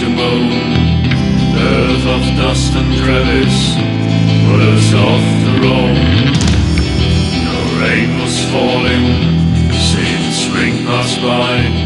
to moan. Earth of dust and crevice, put us off the road. No rain was falling, since spring passed by.